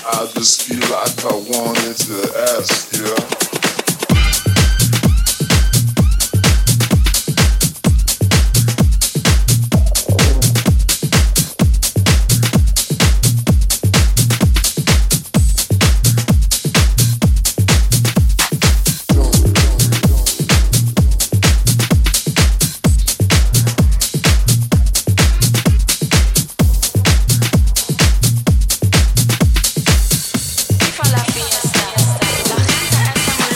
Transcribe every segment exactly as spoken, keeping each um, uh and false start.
I just feel like I wanted to ask you. La gente está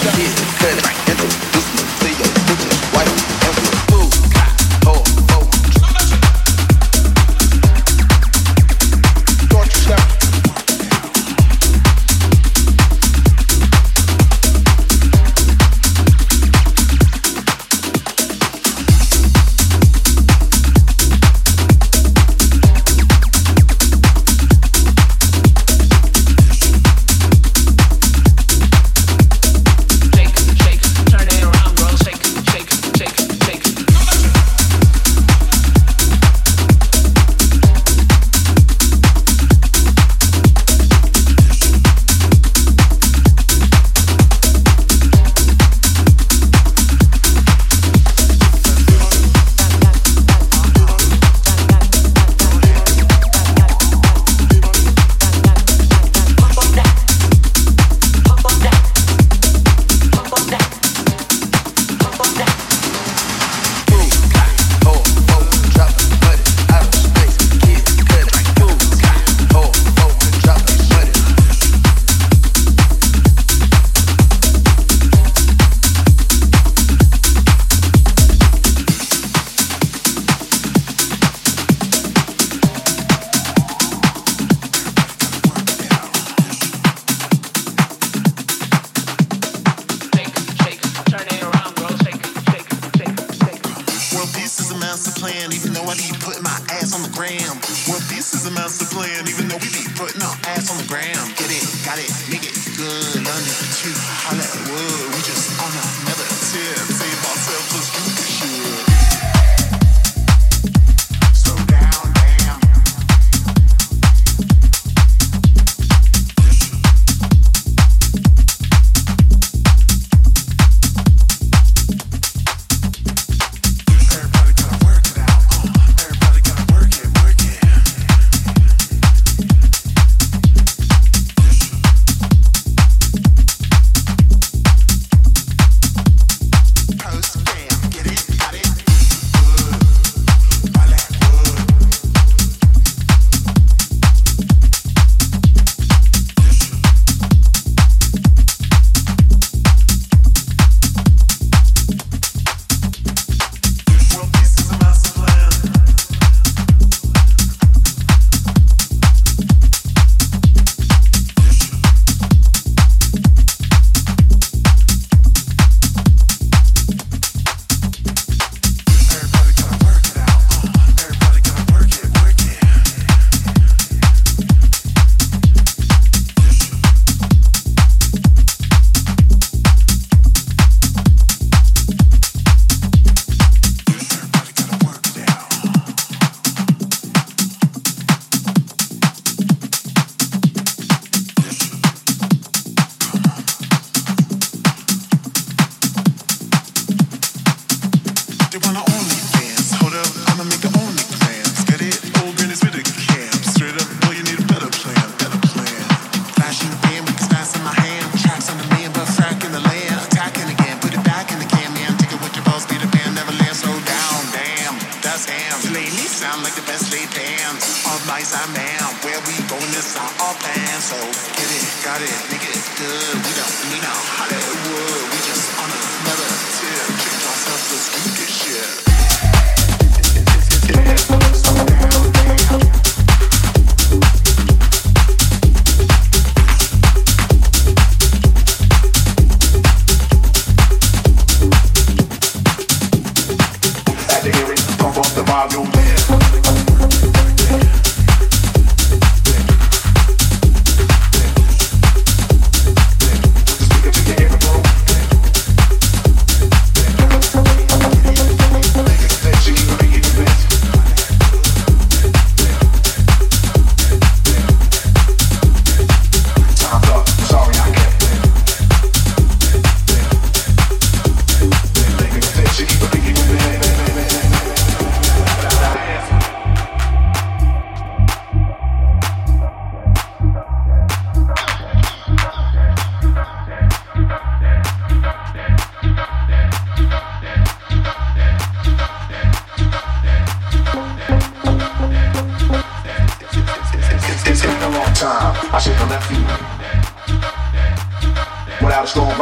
strong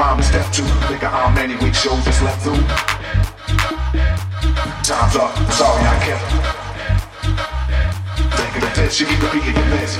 rhyme is step two. Think of how many week shows just left through. Time's up, sorry I kept. Think of the test, you keep repeating your best.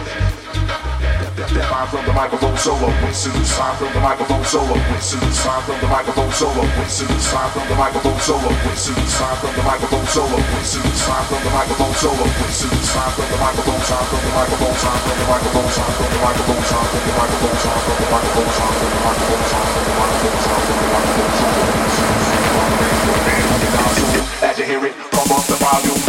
That line from the microphone solo with suits. Line from the microphone solo with suits. Line from the microphone solo with suits. Line from the microphone solo with suits. Line from the microphone solo with suits. Line from the microphone solo with suits. Line from the microphone, time from the microphone, time from the microphone, time from the microphone, time from the microphone, time from the microphone, time from the microphone, time from the microphone, time from the microphone, time from the microphone. As you hear it, pump up the volume.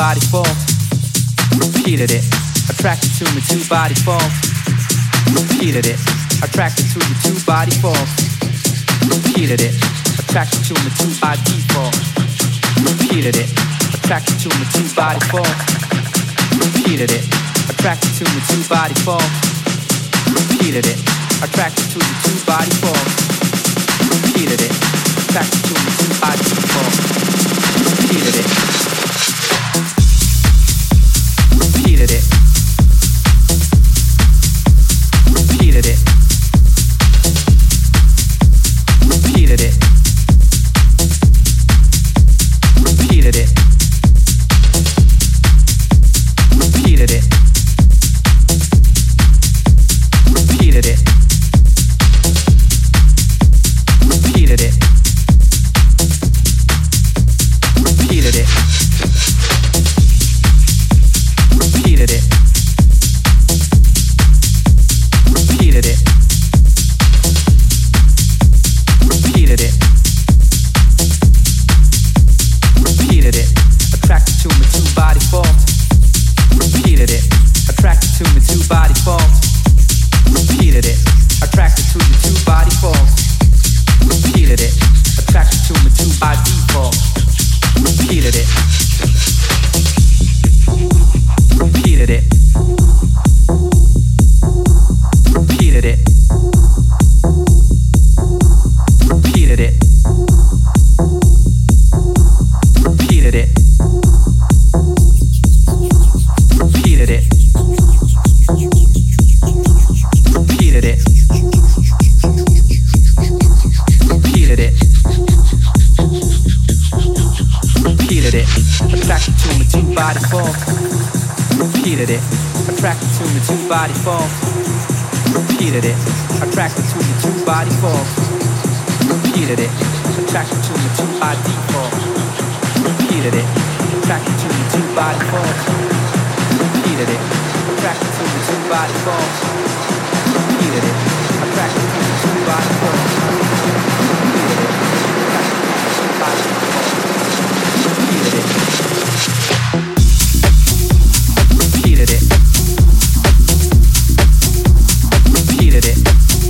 body falls. Repeated it. Attracted to me, two body falls. Repeated it. Attracted to you, two body falls. Repeated it. Attracted to me, two by default. Repeated it. Attracted to me, two body falls. Repeated it. Attracted to me, two body falls. Repeated it. Attracted to you, two body falls. Repeated it. Attracted to me, two by default. Repeated it. Repeated it. Repeated it. Repeated it. Repeated it. Repeated it. Repeated it. Repeated it. Repeated it. Repeated it. Repeated it. Repeated it. Repeated it. Attracted to me, two body falls. Repeated it. Attracted to me, two body falls. Repeated it. Attracted to you, two body falls. Repeated it. Attracted to me, two by default. Repeated it. Repeated it. Repeated it. Repeated it. Repeated it. Repeated it. Repeated it. Repeated it. Repeated it. Attracted to me, two body falls. Repeated it. Attracted to me, two body falls. Repeated it. Attracted to me, two body falls. Repeated it. Attracted to me, two by default. Repeated it. Attracted to me, two body falls. Repeated it. Attracted to me, two body falls. Repeated it. Attracted to me, two body falls. Repeated it. Attracted to me, two body falls. Repeated it. Repeated it. Repeated it.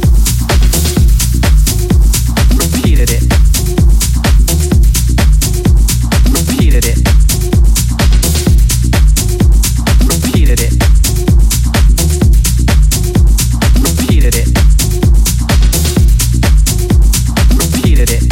Repeated it. Repeated it. Repeated it. Repeated it. Repeated it.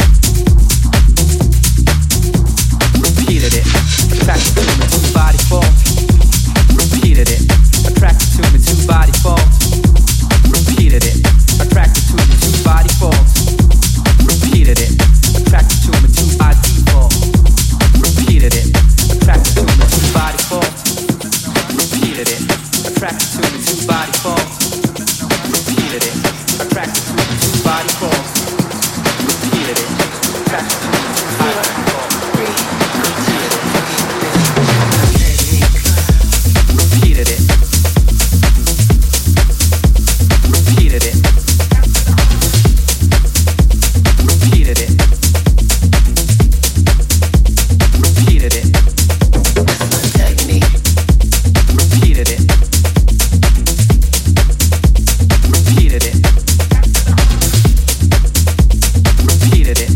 Repeated it. Attracted to me, two body falls. Repeated it. Attracted to me, two body falls. Repeated it. Attracted to me, two body falls. Repeated it. Attracted to me, two by default. Repeated it. Attracted to me, two body falls. Repeated it. Attracted to me, two body falls. Repeated it. Attracted to me, two body falls. Repeated it. Attracted to me, two body falls. Repeated it. Repeated it. Repeated it. Repeated it. Repeated it. Repeated it. Repeated it.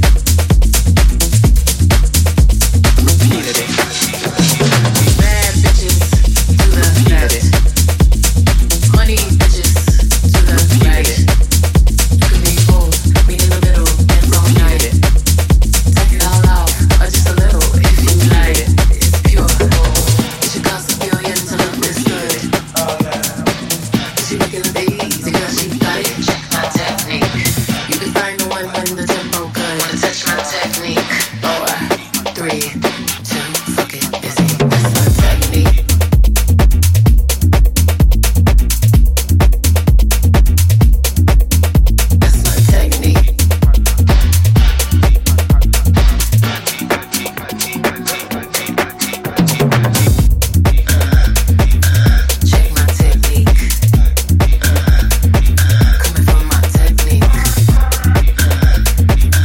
Repeated it. Bad bitches to the left. Money bitches to the right. You can be both, meet in the middle, dance all night. Take it all out, or just a little if you like. It's pure. It should cost a billion to look this good. She making it easy cause she got it. Check my technique. You can find the one when the tempo good. Wanna touch my technique? Four, three, two, fuck it, busy. That's my technique. That's my technique. Check my technique. Coming from my technique.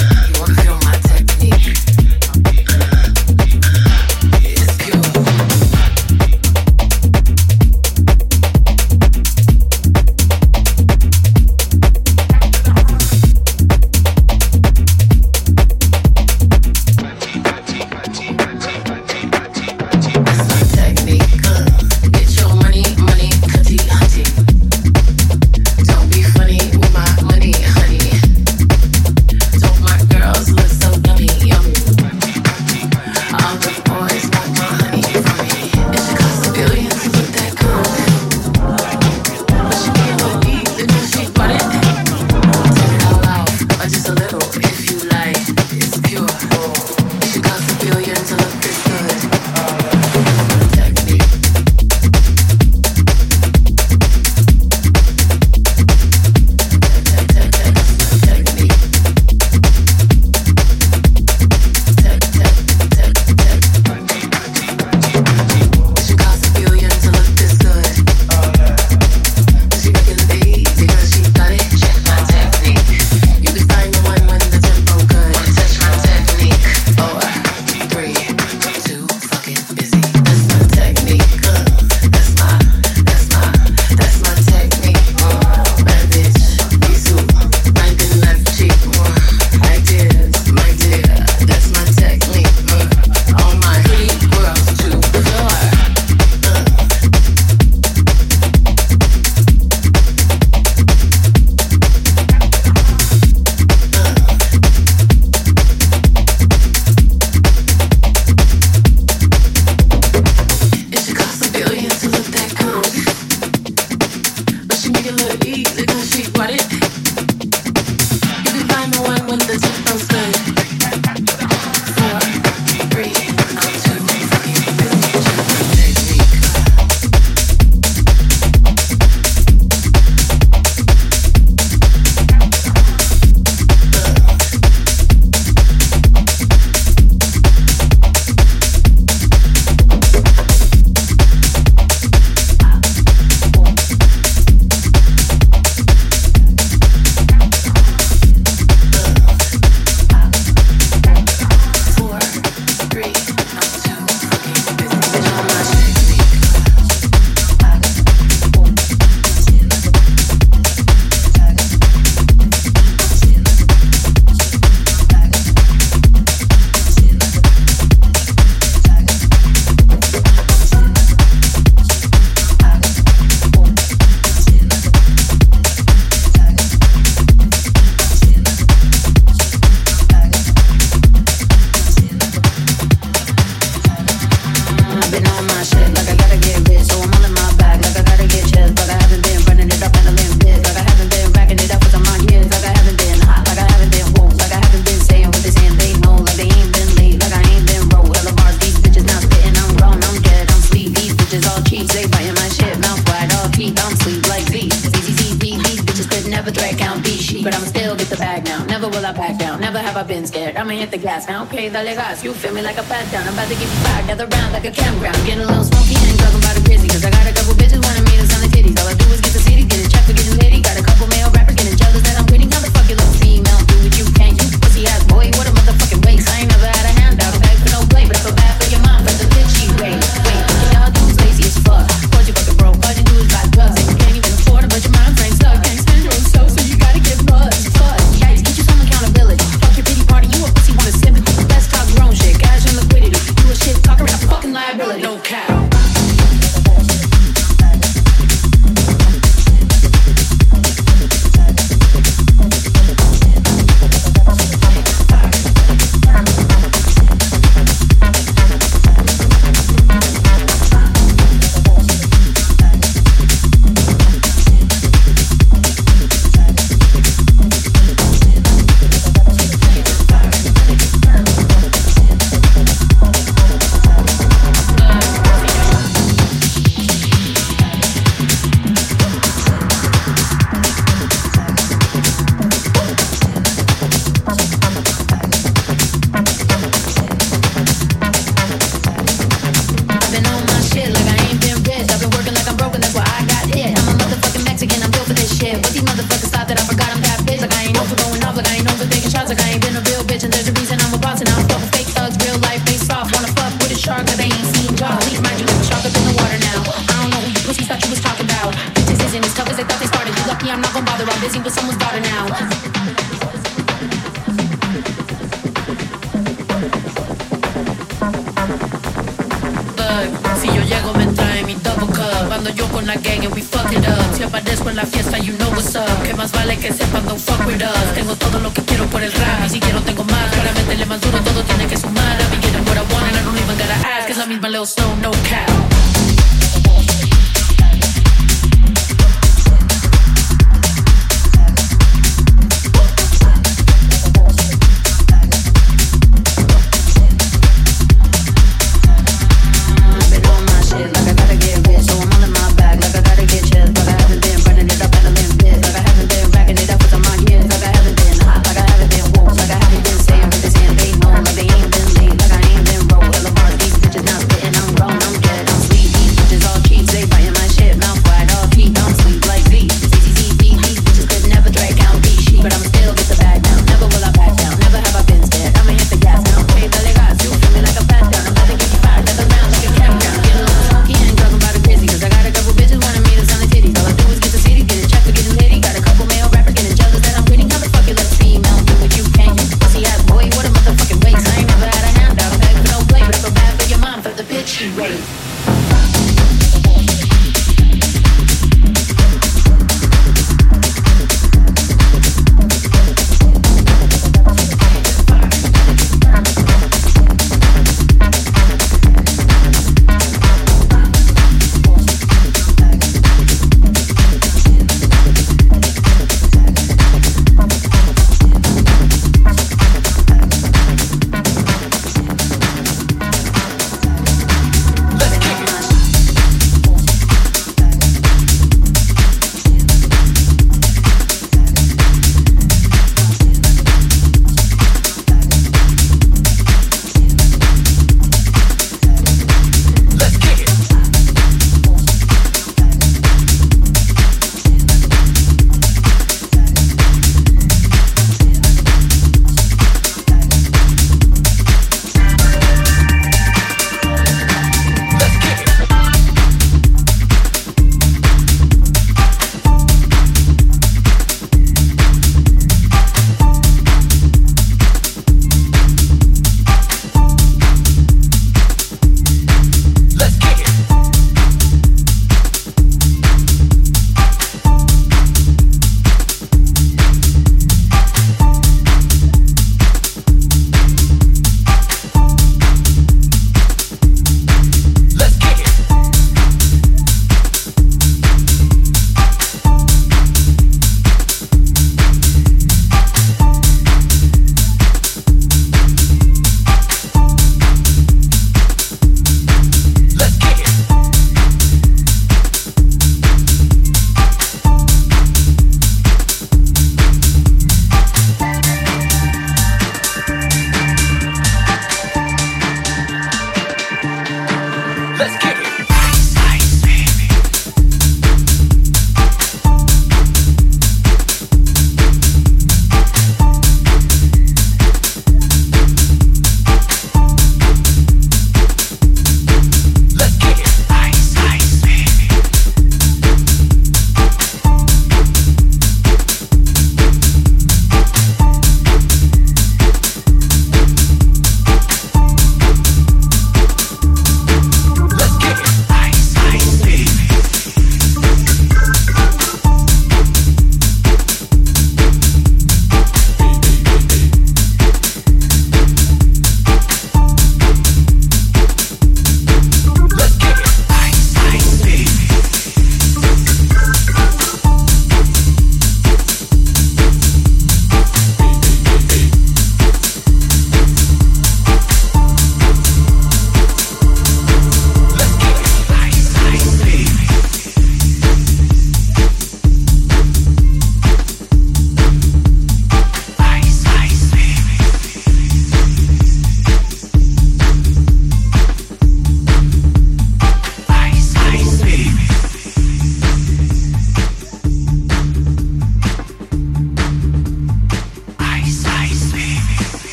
Okay, dale gas, you feel me like a pat down. I'm about to give you back, gather round like a campground. Getting a little smoky, ain't talking about a grizzly. Cause I got a couple bitches wanting me to sign the titties. All I do is get the city, get a check for getting litty. Got a couple male rappers getting jealous that I'm winning. How the fuck you little female do what you can? You pussy ass boy, what a motherfucking waste. I ain't never had a handout, bag for no play. But I feel bad for your mom, but the bitch she wait. Wait, y'all dudes lazy as fuck. What you fucking broke, all you do is buy drugs. And you can't even afford it, but your mind frame's stuck. Can't spend your own soul, so you gotta get buzzed. Fuck, yikes, get you some accountability. Fuck your pity party, you a pussy, want a sympathy. Let's talk grown shit, cash and liquidity. You a shit talker and a fucking liability. No cap.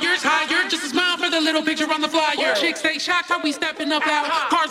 flyers higher. Just a smile for the little picture on the flyer. Chicks stay shocked how we stepping up out. Cars